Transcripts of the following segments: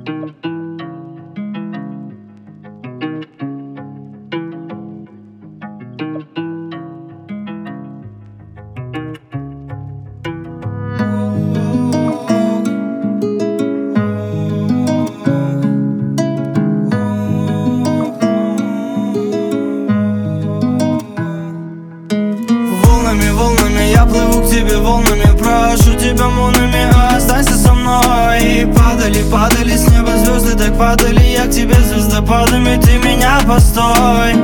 Волнами я плыву к тебе волнами, прошу тебя молниями, останься со мной. И падали с неба звезды, так падали я к тебе звездопадами, ты меня постой.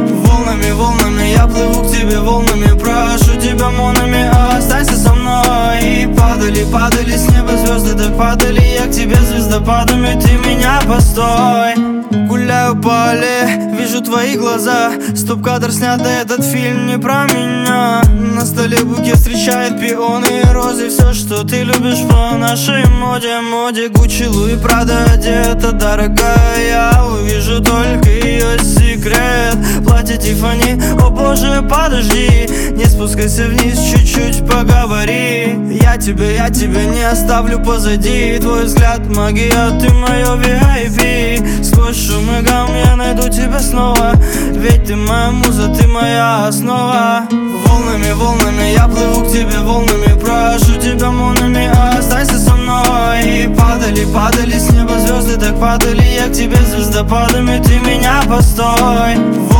Волнами я плыву к тебе волнами, прошу тебя молниями, останься со мной. И падали с неба звезды, так падали я к тебе звездопадами, ты меня постой. Гуляю по аллее, вижу твои глаза, стоп-кадр снят, да этот фильм не про меня. На столе букет встречает пионы и розы, все, что ты любишь по нашей моде. Гуччи, Луи, Прада одета дорогая, я увижу только ее секрет. Платье Тиффани, о боже, подожди, не спускайся вниз, чуть-чуть поговори. Я тебя не оставлю позади, твой взгляд магия, ты мое VIP. Сквозь шум и гам я найду тебя снова, ведь ты моя муза, ты моя основа. Волнами я плыву к тебе волнами, прошу тебя молниями, останься со мной. И падали с неба звезды, так падали я к тебе звездопадами, ты меня постой.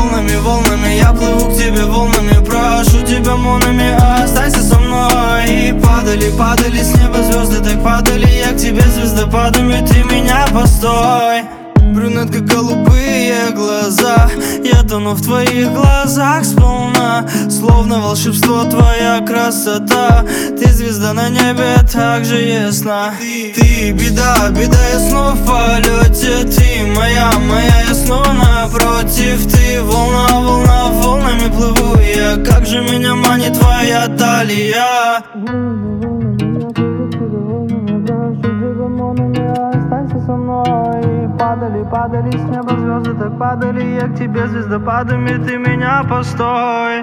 Волнами я плыву к тебе волнами, прошу тебя молниями, останься со мной. И падали с неба звезды, так падали я к тебе звездопадами, ты меня постой. Брюнетка, голубые глаза, я тону в твоих глазах сполна. Словно волшебство, твоя красота, ты звезда на небе, так же ясна. Ты беда, я снова в полете, ты моя, я снова напротив. Ты волна, волнами плыву я, как же меня манит твоя талия. Останься со мной. Падали с неба звезды, так падали я к тебе звездопадами, ты меня постой.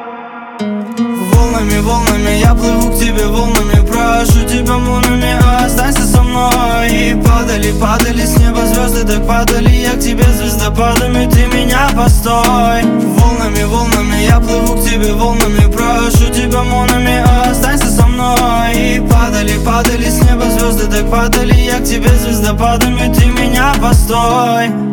Волнами я плыву к тебе волнами, прошу тебя молниями, останься со мной. И падали с неба звезды, так падали я к тебе звездопадами, ты меня постой. Волнами я плыву к тебе волнами, прошу тебя молниями, останься со мной. И падали с неба звезды, так падали я к тебе звездопадами, ты меня постой.